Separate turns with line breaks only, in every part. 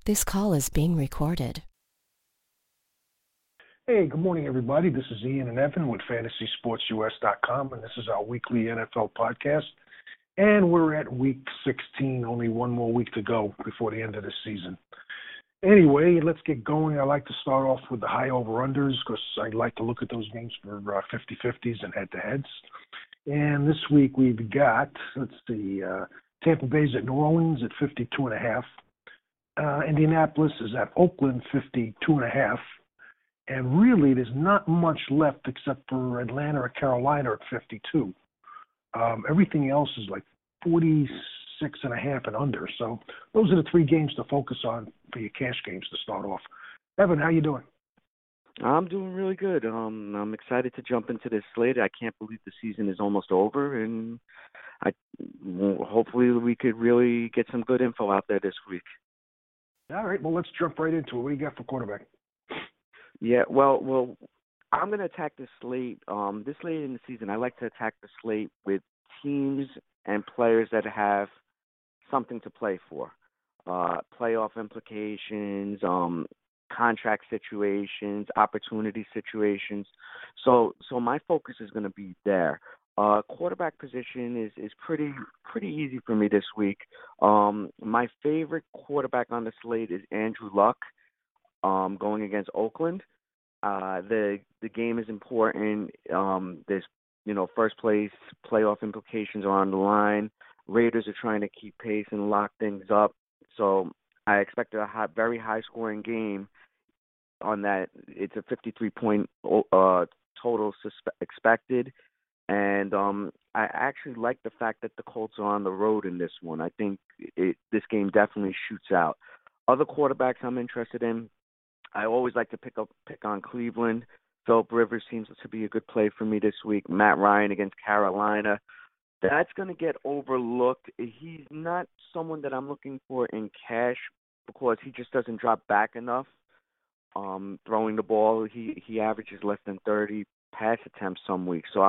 This call is being recorded.
Hey, good morning, everybody. This is Ian and Evan with FantasySportsUS.com, and this is our weekly NFL podcast. And we're at week 16, only one more week to go before the end of the season. Anyway, let's get going. I like to start off with the high over-unders because I like to look at those games for 50-50s and head-to-heads. And this week we've got, Tampa Bay's at New Orleans at 52.5. Indianapolis is at Oakland, 52.5. And really, there's not much left except for Atlanta or Carolina at 52. Everything else is like 46.5 and under. So those are the three games to focus on for your cash games to start off. Evan, how you doing?
I'm doing really good. I'm excited to jump into this slate. I can't believe the season is almost over, and hopefully we could really get some good info out there this week.
All right, well, let's jump right into it. What do you got for quarterback?
Yeah, well, I'm going to attack this slate. This late in the season, I like to attack the slate with teams and players that have something to play for. Playoff implications, contract situations, opportunity situations. So my focus is going to be there. Quarterback position is pretty easy for me this week. My favorite quarterback on the slate is Andrew Luck, going against Oakland. The game is important. There's first place playoff implications are on the line. Raiders are trying to keep pace and lock things up. So I expect a very high scoring game. On that, it's a 53-point total expected. And I actually like the fact that the Colts are on the road in this one. I think this game definitely shoots out. Other quarterbacks I'm interested in, I always like to pick on Cleveland. Philip Rivers seems to be a good play for me this week. Matt Ryan against Carolina. That's going to get overlooked. He's not someone that I'm looking for in cash because he just doesn't drop back enough. Throwing the ball, he averages less than 30 pass attempts some weeks. So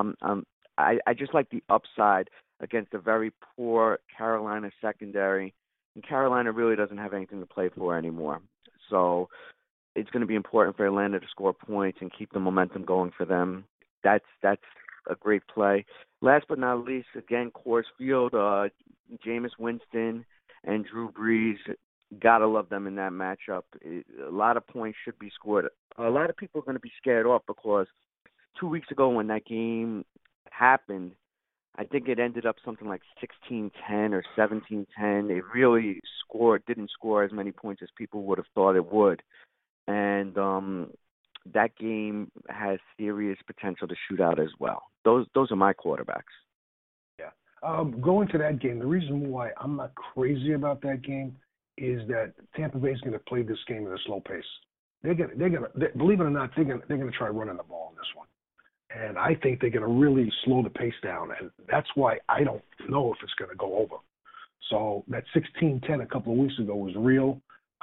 I just like the upside against a very poor Carolina secondary, and Carolina really doesn't have anything to play for anymore. So it's going to be important for Atlanta to score points and keep the momentum going for them. That's a great play. Last but not least, again, Coors Field, Jameis Winston and Drew Brees. Gotta love them in that matchup. A lot of points should be scored. A lot of people are going to be scared off because 2 weeks ago when that game happened, I think it ended up something like 16-10 or 17-10. It really didn't score as many points as people would have thought it would. And that game has serious potential to shoot out as well. Those are my quarterbacks.
Yeah. Going to that game, the reason why I'm not crazy about that game is that Tampa Bay is going to play this game at a slow pace. They're going to believe it or not, they're going to try running the ball in this one. And I think they're going to really slow the pace down, and that's why I don't know if it's going to go over. So that 16-10 a couple of weeks ago was real.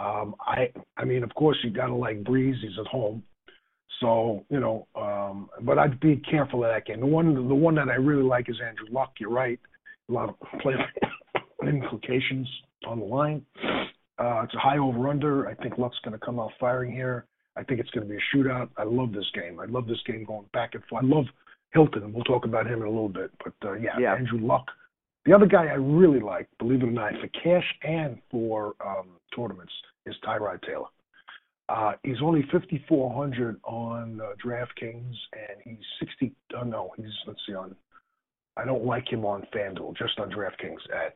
I mean, of course, you got to like Breeze. He's at home. So, but I'd be careful of that game. The one that I really like is Andrew Luck. You're right. A lot of play implications on the line. It's a high over-under. I think Luck's going to come out firing here. I think it's going to be a shootout. I love this game. I love this game going back and forth. I love Hilton, and we'll talk about him in a little bit. But, yeah, Andrew Luck. The other guy I really like, believe it or not, for cash and for tournaments, is Tyrod Taylor. He's only 5,400 on DraftKings, and he's 60. Let's see, I don't like him on FanDuel, just on DraftKings at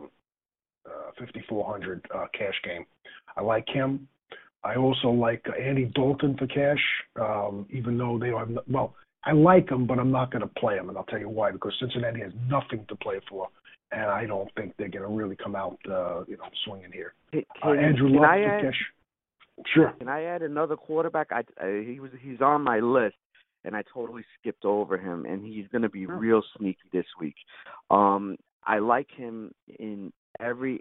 5,400 cash game. I like him. I also like Andy Dalton for cash, even though they don't have, I like him, but I'm not going to play him, and I'll tell you why, because Cincinnati has nothing to play for, and I don't think they're going to really come out, swinging here. Andrew Luck for cash. Sure.
Can I add another quarterback? He's on my list, and I totally skipped over him, and he's going to be real sneaky this week. I like him in every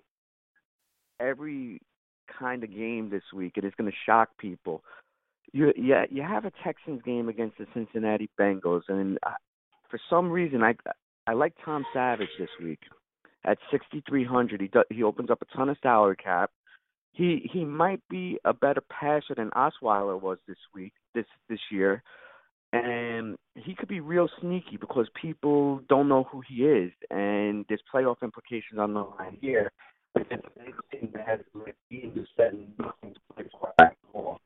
kind of game this week, and it's going to shock people. You have a Texans game against the Cincinnati Bengals, and for some reason I like Tom Savage this week at 6,300. He opens up a ton of salary cap. he might be a better passer than Osweiler was this year, and he could be real sneaky because people don't know who he is, and there's playoff implications on the line here. But then the big thing that has like he just said nothing to play for at all.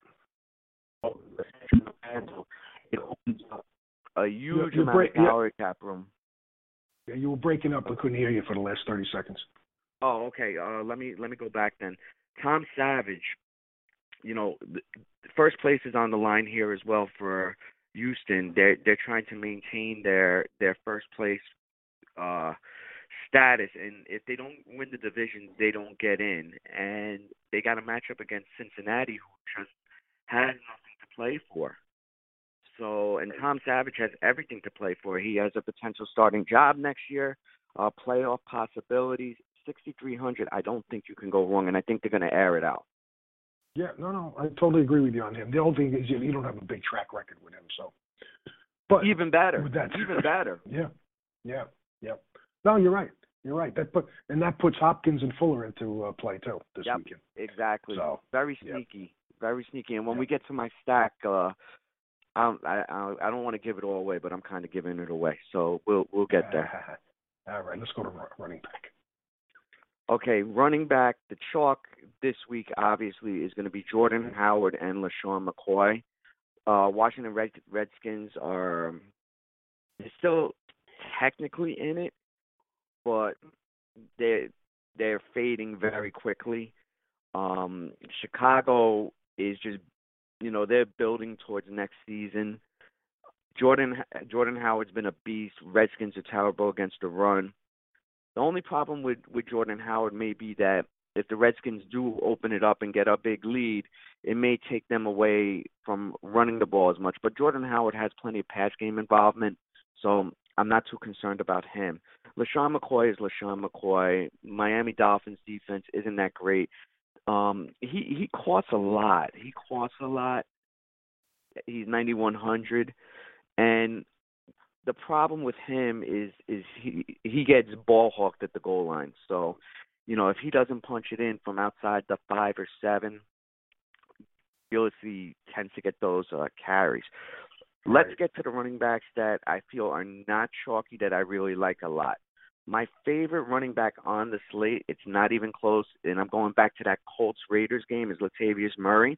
It opens up a huge amount of salary cap room.
Yeah, you were breaking up. I couldn't hear you for the last 30 seconds.
Oh, okay. Let me go back then. Tom Savage, the first place is on the line here as well for Houston. They're trying to maintain their first place status, and if they don't win the division, they don't get in. And they got a matchup against Cincinnati, who just has nothing to play for. So, and Tom Savage has everything to play for. He has a potential starting job next year, playoff possibilities. 6,300. I don't think you can go wrong, and I think they're going to air it out.
Yeah, no, I totally agree with you on him. The only thing is you don't have a big track record with him, so. But
even better.
With that,
even better.
Yeah. No, you're right. That puts Hopkins and Fuller into play too this weekend.
Exactly.
So,
very sneaky. Very sneaky. And when we get to my stack, I don't want to give it all away, but I'm kind of giving it away. So we'll get there.
All right, let's go to running back.
Okay, running back, the chalk this week obviously is going to be Jordan Howard and LaShawn McCoy. Washington Redskins are still technically in it, but they're fading very quickly. Chicago is just, they're building towards next season. Jordan Howard's been a beast. Redskins are terrible against the run. The only problem with Jordan Howard may be that if the Redskins do open it up and get a big lead, it may take them away from running the ball as much. But Jordan Howard has plenty of pass game involvement, so I'm not too concerned about him. LaShawn McCoy is LaShawn McCoy. Miami Dolphins defense isn't that great. He costs a lot. He's 9,100, and the problem with him is he gets ball hawked at the goal line. So, if he doesn't punch it in from outside the 5 or 7, he tends to get those carries. Let's get to the running backs that I feel are not chalky, that I really like a lot. My favorite running back on the slate, it's not even close, and I'm going back to that Colts-Raiders game, is Latavius Murray.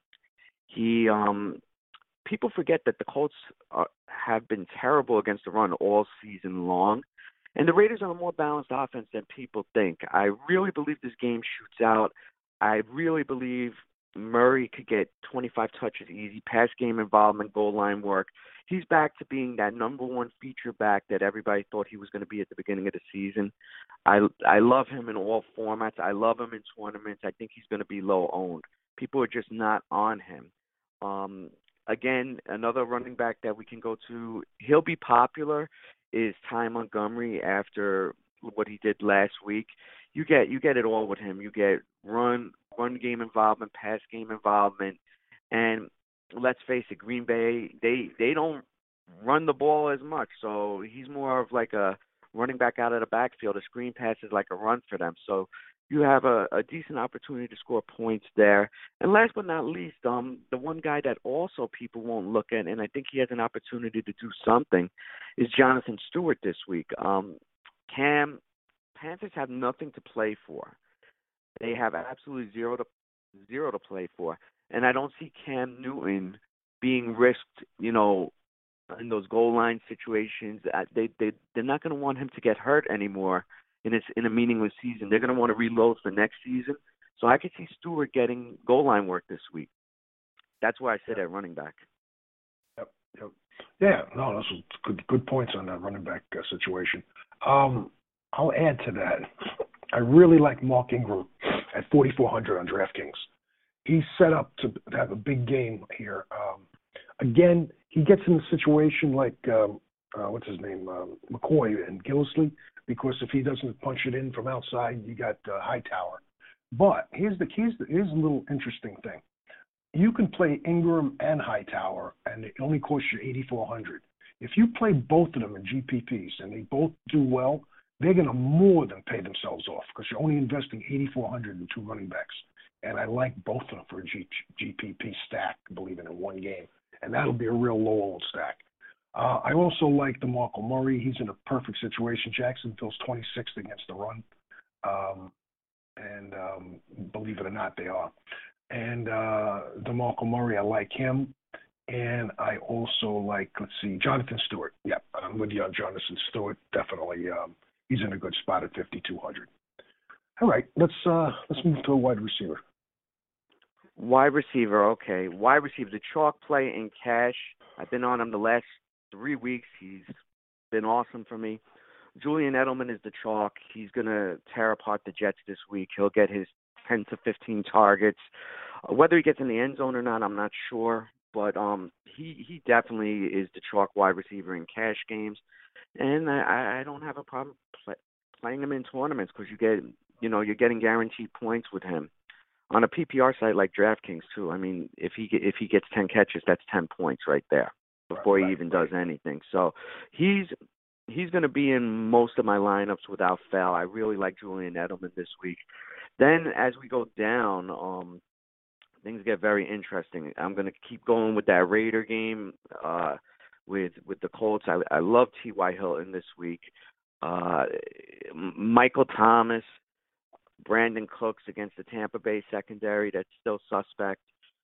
People forget that the Colts have been terrible against the run all season long, and the Raiders are a more balanced offense than people think. I really believe this game shoots out. I really believe Murray could get 25 touches easy, pass game involvement, goal line work. He's back to being that number one feature back that everybody thought he was going to be at the beginning of the season. I love him in all formats. I love him in tournaments. I think he's going to be low owned. People are just not on him. Again, another running back that we can go to, he'll be popular, is Ty Montgomery after what he did last week. You get it all with him. You get run game involvement, pass game involvement, and let's face it, Green Bay, they don't run the ball as much, so he's more of like a running back out of the backfield. A screen pass is like a run for them. So you have a decent opportunity to score points there. And last but not least, the one guy that also people won't look at, and I think he has an opportunity to do something, is Jonathan Stewart this week. Panthers have nothing to play for. They have absolutely zero to play for. And I don't see Cam Newton being risked, in those goal line situations. They're not going to want him to get hurt anymore in a meaningless season. They're going to want to reload for next season. So I could see Stewart getting goal line work this week. That's why I said at running back.
Yep. Yeah, no, those good points on that running back situation. I'll add to that. I really like Mark Ingram at 4,400 on DraftKings. He's set up to have a big game here. Again, he gets in a situation like what's his name, McCoy and Gillislee, because if he doesn't punch it in from outside, you got Hightower. But here's a little interesting thing. You can play Ingram and Hightower, and it only costs you 8,400. If you play both of them in GPPs and they both do well, they're going to more than pay themselves off because you're only investing 8,400 in two running backs. and I like both of them for a GPP stack, believe it, in one game, and that'll be a real low-owned stack. I also like DeMarco Murray. He's in a perfect situation. Jacksonville's 26th against the run, and believe it or not, they are. And DeMarco Murray, I like him. And I also like, Jonathan Stewart. Yeah, I'm with you on Jonathan Stewart. Definitely, he's in a good spot at 5,200. All right, let's move to a wide receiver.
Wide receiver, okay. Wide receiver, the chalk play in cash. I've been on him the last 3 weeks. He's been awesome for me. Julian Edelman is the chalk. He's going to tear apart the Jets this week. He'll get his 10 to 15 targets. Whether he gets in the end zone or not, I'm not sure. But he definitely is the chalk wide receiver in cash games. And I don't have a problem playing him in tournaments because you're getting guaranteed points with him. On a PPR site like DraftKings too, I mean, if he gets 10 catches, that's 10 points right there before he even does anything. So he's going to be in most of my lineups without fail. I really like Julian Edelman this week. Then as we go down, things get very interesting. I'm going to keep going with that Raider game with the Colts. I love T.Y. Hilton this week. Michael Thomas, Brandon Cooks against the Tampa Bay secondary that's still suspect.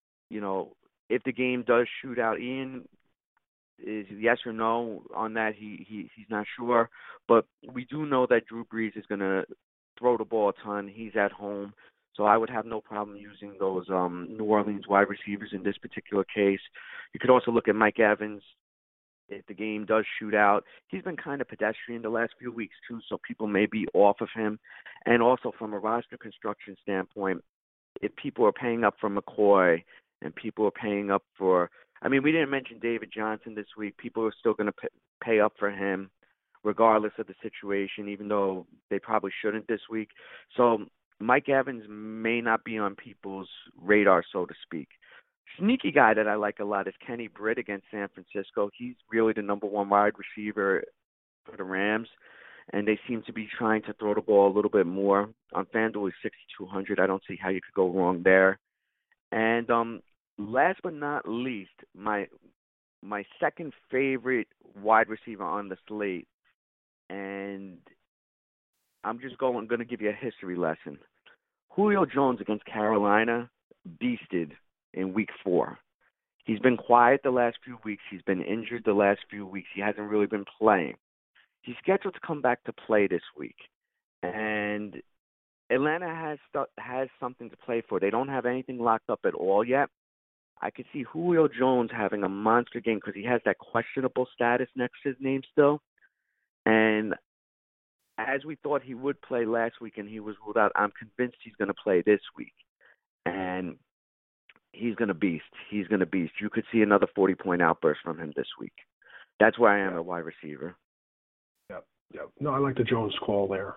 If the game does shoot out, Ian is yes or no on that. He's not sure, but we do know that Drew Brees is going to throw the ball a ton. He's at home, so I would have no problem using those New Orleans wide receivers in this particular case. You could also look at Mike Evans. If the game does shoot out, he's been kind of pedestrian the last few weeks too, so people may be off of him. And also from a roster construction standpoint, if people are paying up for McCoy and people are paying up for, we didn't mention David Johnson this week. People are still going to pay up for him regardless of the situation, even though they probably shouldn't this week. So Mike Evans may not be on people's radar, so to speak. Sneaky guy that I like a lot is Kenny Britt against San Francisco. He's really the number one wide receiver for the Rams, and they seem to be trying to throw the ball a little bit more. On FanDuel, he's 6,200. I don't see how you could go wrong there. And last but not least, my second favorite wide receiver on the slate, and I'm going to give you a history lesson. Julio Jones against Carolina beasted in week 4. He's been quiet the last few weeks. He's been injured the last few weeks. He hasn't really been playing. He's scheduled to come back to play this week. And Atlanta has something to play for. They don't have anything locked up at all yet. I could see Julio Jones having a monster game because he has that questionable status next to his name still. And as we thought he would play last week and he was ruled out, I'm convinced he's going to play this week. And he's going to beast. He's going to beast. You could see another 40-point outburst from him this week. That's where I am at wide receiver.
Yep. No, I like the Jones call there.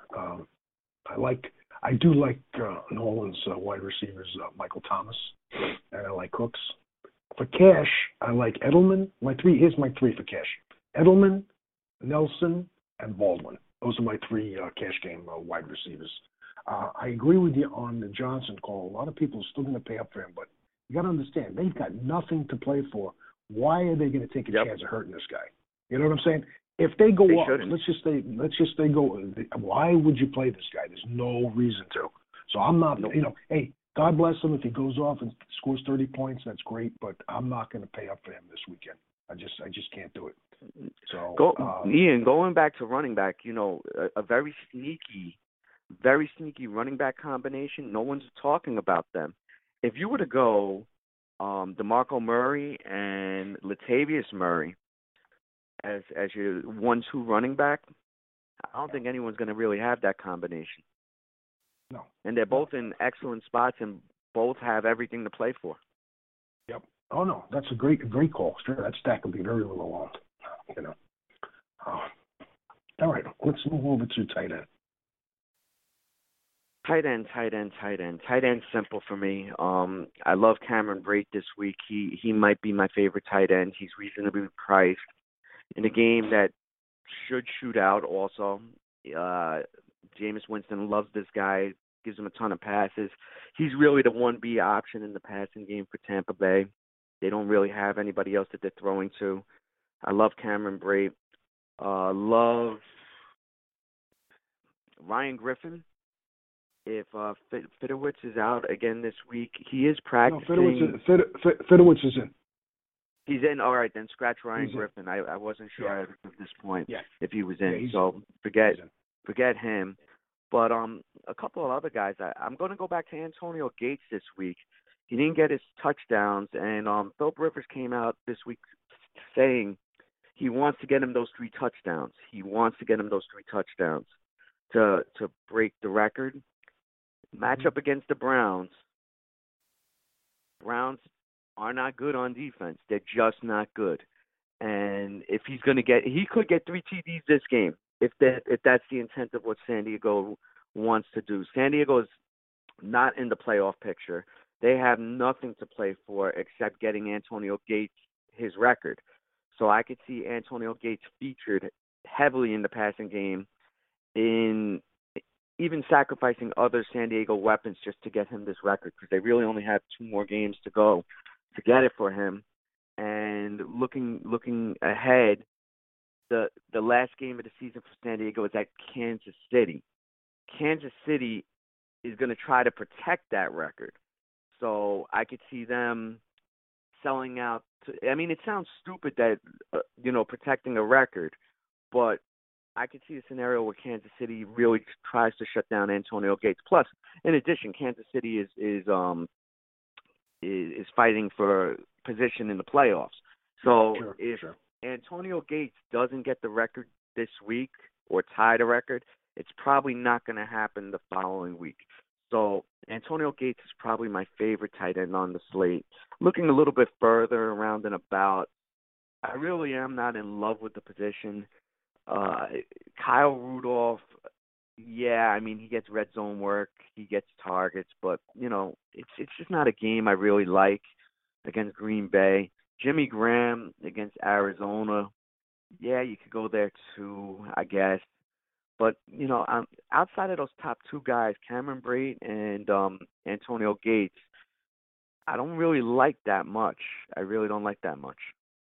I do like Nolan's wide receivers, Michael Thomas, and I like Cooks. For cash, I like Edelman. Here's my 3 for cash: Edelman, Nelson, and Baldwin. Those are my 3 cash game wide receivers. I agree with you on the Johnson call. A lot of people are still going to pay up for him, but you got to understand, they've got nothing to play for. Why are they going to take a chance of hurting this guy? You know what I'm saying? If they go up, let's just say go. Why would you play this guy? There's no reason to. So I'm not. Hey, God bless him if he goes off and scores 30 points. That's great, but I'm not going to pay up for him this weekend. I just can't do it. So
Ian, going back to running back, a very sneaky running back combination. No one's talking about them. If you were to go DeMarco Murray and Latavius Murray as your 1-2 running back, I don't think anyone's going to really have that combination.
No.
And they're both in excellent spots and both have everything to play for.
Yep. Oh, no, that's a great call. Sure, that stack will be very little on, All right, let's move over to tight end.
Tight end, simple for me. I love Cameron Brate this week. He might be my favorite tight end. He's reasonably priced in a game that should shoot out also. Jameis Winston loves this guy gives him a ton of passes. He's really the 1B option in the passing game for Tampa Bay. They don't really have anybody else that they're throwing to. I love Cameron Brate. Love Ryan Griffin. If Fidowitz is out again this week, he is practicing.
No, Fidowitz is in.
He's in. All right, then scratch Ryan
He's
Griffin. I wasn't sure at this point if he was in.
Yeah,
so forget him. But a couple of other guys. I'm going to go back to Antonio Gates this week. He didn't get his touchdowns, and Philip Rivers came out this week saying he wants to get him those 3 touchdowns. He wants to get him those 3 touchdowns to break the record. Matchup against the Browns. Browns are not good on defense. They're just not good. And if he's going to he could get 3 TDs this game if that's the intent of what San Diego wants to do. San Diego is not in the playoff picture. They have nothing to play for except getting Antonio Gates his record. So I could see Antonio Gates featured heavily in the passing game, in even sacrificing other San Diego weapons just to get him this record, because they really only have 2 more games to go to get it for him. And looking ahead, the last game of the season for San Diego is at Kansas City. Kansas City is going to try to protect that record. So I could see them selling out. It sounds stupid that, protecting a record, but I could see a scenario where Kansas City really tries to shut down Antonio Gates. Plus, in addition, Kansas City is fighting for position in the playoffs. So if Antonio Gates doesn't get the record this week or tie the record, it's probably not going to happen the following week. So Antonio Gates is probably my favorite tight end on the slate. Looking a little bit further around and about, I really am not in love with the position. Kyle Rudolph, he gets red zone work, he gets targets, but it's just not a game I really like against Green Bay. Jimmy Graham against Arizona, you could go there too, I guess. But outside of those top 2 guys, Cameron Brate and Antonio Gates, I don't really like that much. I really don't like that much.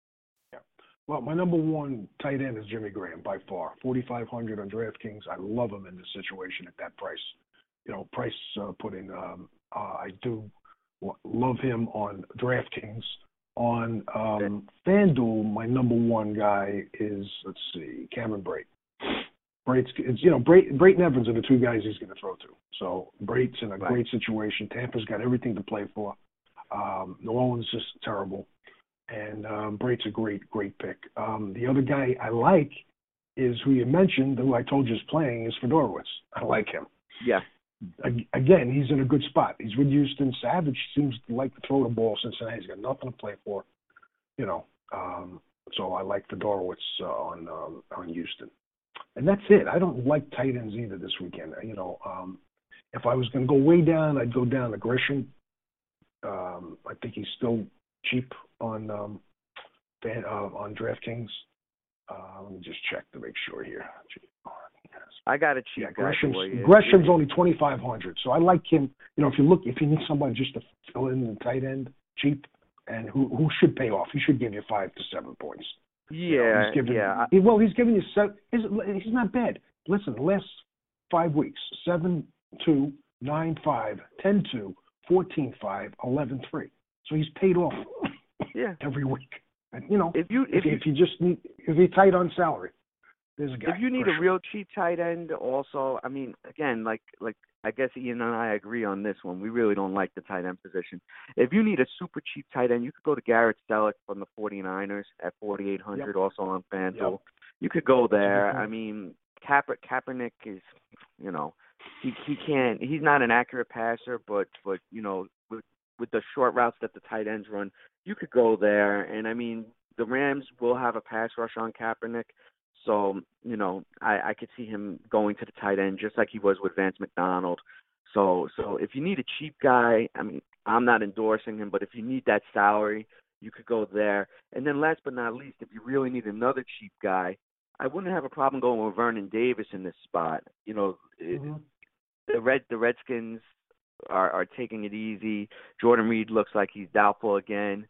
Well, my number 1 tight end is Jimmy Graham by far. 4,500 on DraftKings. I love him in this situation at that price. Price put in. I do love him on DraftKings. On FanDuel, my number 1 guy is Cameron Brate. Brate and Evans are the 2 guys he's going to throw to. So Brate's in a great situation. Tampa's got everything to play for. New Orleans is just terrible. And Brate's a great pick. The other guy I like is who you mentioned, who I told you is playing, is Fedorowicz. I like him.
Yeah.
Again, he's in a good spot. He's with Houston. Savage seems to like to throw the ball. Cincinnati, he's got nothing to play for. So I like Fedorowicz on Houston. And that's it. I don't like tight ends either this weekend. If I was going to go way down, I'd go down to Grisham. I think he's still cheap on DraftKings. Let me just check to make sure here.
I got a cheap guy for you.
Gresham's only 2,500, so I like him. If you need somebody just to fill in the tight end, cheap, and who should pay off. He should give you 5 to 7 points.
Yeah,
he's giving you 7. He's not bad. Listen, the last 5 weeks: 7-2, 9-5, 10-2, 14-5, 11-3. So he's paid off. Every week. And, if you're tight on salary, there's a guy.
If you need a real cheap tight end, also, again, like I guess Ian and I agree on this one. We really don't like the tight end position. If you need a super cheap tight end, you could go to Garrett Selleck from the 49ers at 4,800, also on FanDuel. Yep. You could go there. Kaepernick is, he can't. He's not an accurate passer, but with the short routes that the tight ends run, you could go there. And the Rams will have a pass rush on Kaepernick. So, I could see him going to the tight end just like he was with Vance McDonald. So if you need a cheap guy, I'm not endorsing him, but if you need that salary, you could go there. And then last but not least, if you really need another cheap guy, I wouldn't have a problem going with Vernon Davis in this spot. the Redskins are taking it easy. Jordan Reed looks like he's doubtful again.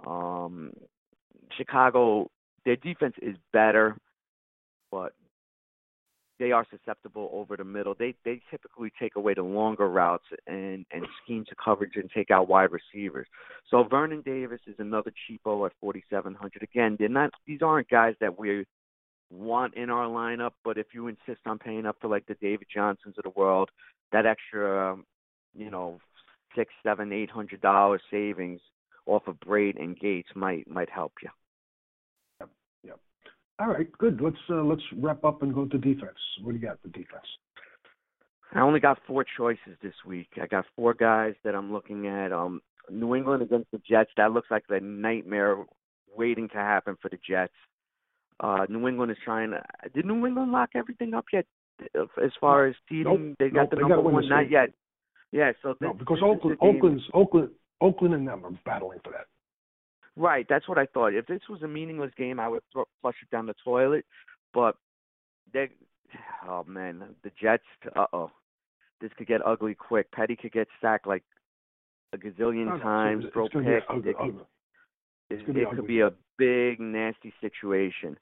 Chicago, their defense is better, but they are susceptible over the middle. They typically take away the longer routes and scheme to coverage and take out wide receivers. So Vernon Davis is another cheapo at 4,700. Again, these aren't guys that we want in our lineup, but if you insist on paying up for like the David Johnsons of the world, that extra, $600, $700, $800 savings off of Braid and Gates might help you.
Yep. All right, good. Let's wrap up and go to defense. What do you got for defense?
I only got 4 choices this week. I got 4 guys that I'm looking at. New England against the Jets. That looks like a nightmare waiting to happen for the Jets. New England is trying to. Did New England lock everything up yet? As far as seeding,
nope,
they got the number one. Not yet. Yeah. So
because Oakland and them are battling for that.
Right. That's what I thought. If this was a meaningless game, I would flush it down the toilet. But oh man, the Jets. This could get ugly quick. Petty could get sacked like a gazillion times. Throw picks. It could be a big, nasty situation.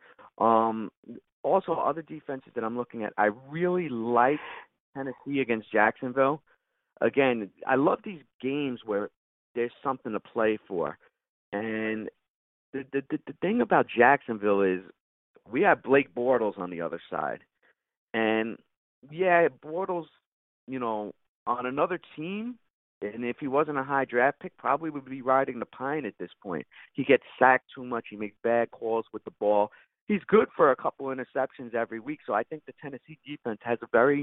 Also, other defenses that I'm looking at, I really like Tennessee against Jacksonville. Again, I love these games where there's something to play for. And the thing about Jacksonville is we have Blake Bortles on the other side. And, yeah, Bortles, on another team, and if he wasn't a high draft pick, probably would be riding the pine at this point. He gets sacked too much. He makes bad calls with the ball. He's good for a couple interceptions every week. So I think the Tennessee defense has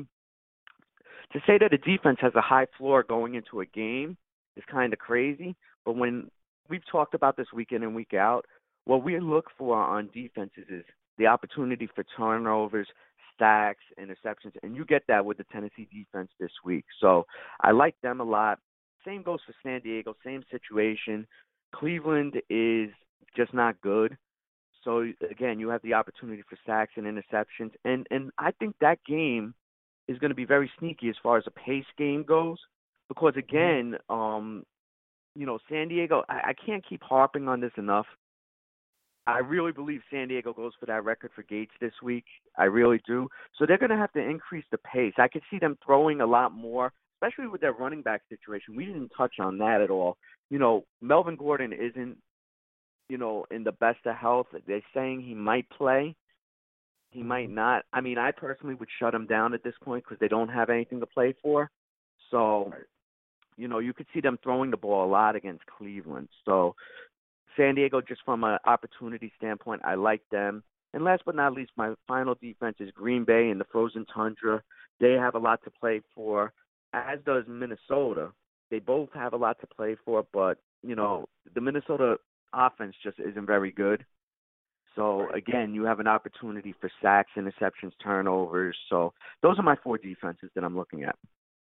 to say that a defense has a high floor going into a game is kind of crazy. But when we've talked about this week in and week out, what we look for on defenses is the opportunity for turnovers, sacks, interceptions, and you get that with the Tennessee defense this week. So I like them a lot. Same goes for San Diego, same situation. Cleveland is just not good. So, again, you have the opportunity for sacks and interceptions. And I think that game is going to be very sneaky as far as a pace game goes because, again, San Diego, I can't keep harping on this enough. I really believe San Diego goes for that record for Gates this week. I really do. So they're going to have to increase the pace. I could see them throwing a lot more, especially with their running back situation. We didn't touch on that at all. Melvin Gordon isn't, in the best of health. They're saying he might play. He might not. I mean, I personally would shut him down at this point because they don't have anything to play for. So, you could see them throwing the ball a lot against Cleveland. So, San Diego, just from an opportunity standpoint, I like them. And last but not least, my final defense is Green Bay in the frozen tundra. They have a lot to play for, as does Minnesota. They both have a lot to play for, but, the Minnesota offense just isn't very good. So, again, you have an opportunity for sacks, interceptions, turnovers. So those are my 4 defenses that I'm looking at.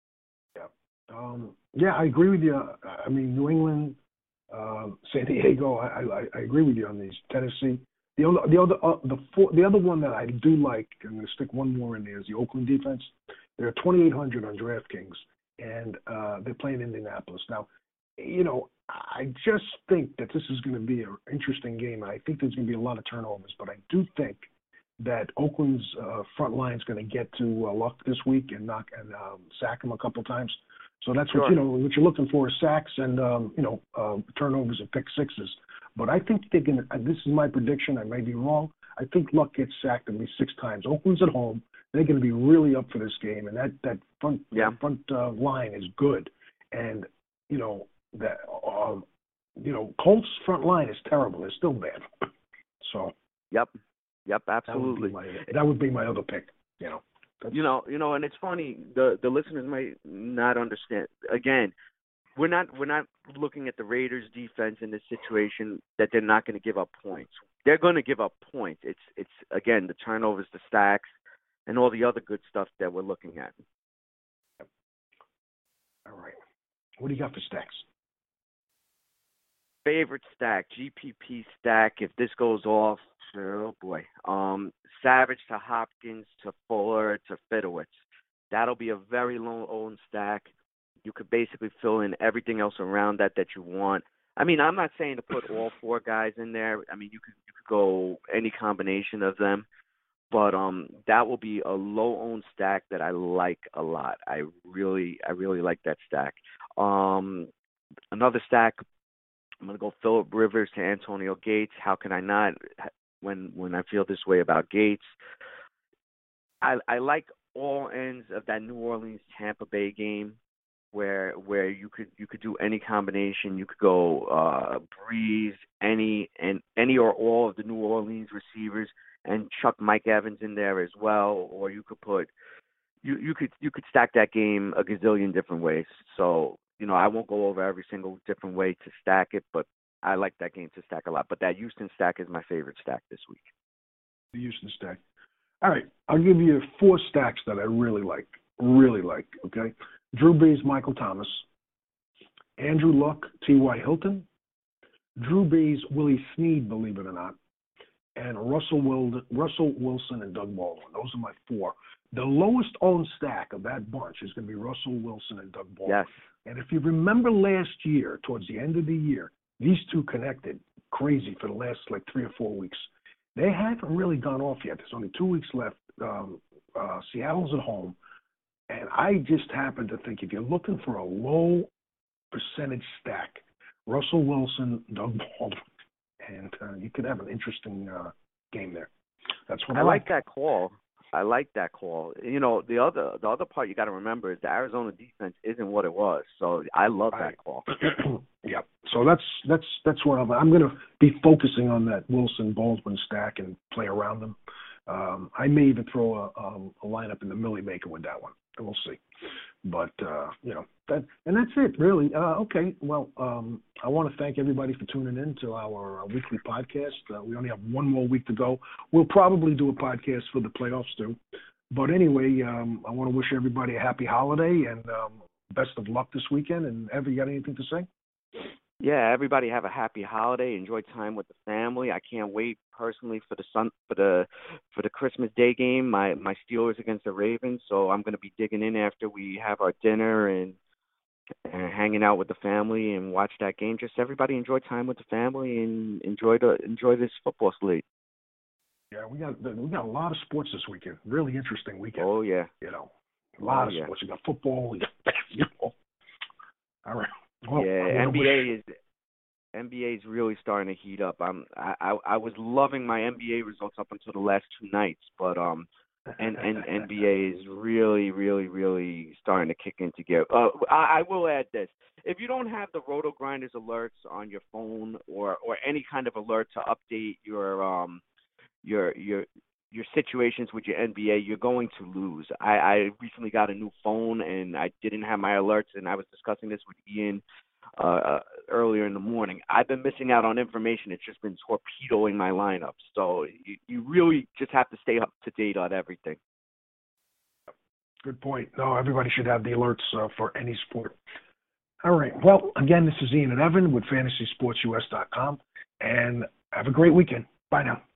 Yeah, I agree with you. I mean, New England, San Diego, I agree with you on these. Tennessee. The other one that I do like, I'm going to stick one more in there, is the Oakland defense. They're 2,800 on DraftKings, and they're playing Indianapolis. Now, I just think that this is going to be an interesting game. I think there's going to be a lot of turnovers, but I do think that Oakland's front line is going to get to Luck this week and sack him a couple times. So that's what what you're looking for is sacks and turnovers and pick sixes. But I think they're going to. This is my prediction. I may be wrong. I think Luck gets sacked at least 6 times. Oakland's at home. They're going to be really up for this game, and that front line is good. And Colts front line is terrible. It's still bad. So.
Yep, absolutely.
That would be my other pick.
And it's funny. The listeners might not understand. Again, we're not looking at the Raiders' defense in this situation that they're not going to give up points. They're going to give up points. It's again the turnovers, the sacks, and all the other good stuff that we're looking at.
All right. What do you got for stacks?
Favorite stack, GPP stack. If this goes off, oh boy. Savage to Hopkins to Fuller to Fedowitz. That'll be a very low-owned stack. You could basically fill in everything else around that you want. I mean, I'm not saying to put all four guys in there. I mean, you could go any combination of them, but that will be a low-owned stack that I like a lot. I really like that stack. Another stack, I'm gonna go Phillip Rivers to Antonio Gates. How can I not? When I feel this way about Gates, I like all ends of that New Orleans Tampa Bay game, where you could do any combination. You could go Breeze, any or all of the New Orleans receivers, and chuck Mike Evans in there as well. Or you could put you could stack that game a gazillion different ways. So I won't go over every single different way to stack it, but I like that game to stack a lot. But that Houston stack is my favorite stack this week.
The Houston stack. All right, I'll give you 4 stacks that I really like. Okay, Drew Brees, Michael Thomas, Andrew Luck, T.Y. Hilton, Drew Brees, Willie Snead, believe it or not, and Russell Wilson and Doug Baldwin. Those are my 4. The lowest owned stack of that bunch is going to be Russell Wilson and Doug Baldwin.
Yes.
And if you remember last year, towards the end of the year, these two connected crazy for the last 3 or 4 weeks. They haven't really gone off yet. There's only 2 weeks left. Seattle's at home. And I just happen to think if you're looking for a low percentage stack, Russell Wilson, Doug Baldwin, and you could have an interesting game there. That's what I
like that call. I like that call. The other part you got to remember is the Arizona defense isn't what it was. So I love that call.
Yeah. So that's what I'm going to be focusing on, that Wilson Baldwin stack and play around them. I may even throw a lineup in the Millie Maker with that one. We'll see. But that's it really. Okay. Well, I want to thank everybody for tuning in to our weekly podcast. We only have one more week to go. We'll probably do a podcast for the playoffs too. But anyway, I want to wish everybody a happy holiday and best of luck this weekend. And Ever, you got anything to say?
Yeah, everybody have a happy holiday. Enjoy time with the family. I can't wait personally for the Christmas Day game. My Steelers against the Ravens. So I'm going to be digging in after we have our dinner and hanging out with the family and watch that game. Just everybody enjoy time with the family and enjoy this football slate.
Yeah, we got a lot of sports this weekend. Really interesting weekend.
Oh yeah.
A lot of sports. You got football. You got basketball. All right. Well,
yeah, NBA is really starting to heat up. I was loving my NBA results up until the last 2 nights, but and NBA is really starting to kick into gear. I will add this: if you don't have the Roto Grinders alerts on your phone or any kind of alert to update your situations with your NBA, you're going to lose. I recently got a new phone, and I didn't have my alerts, and I was discussing this with Ian earlier in the morning. I've been missing out on information. It's just been torpedoing my lineup. So you really just have to stay up to date on everything.
Good point. No, everybody should have the alerts for any sport. All right. Well, again, this is Ian and Evan with FantasySportsUS.com, and have a great weekend. Bye now.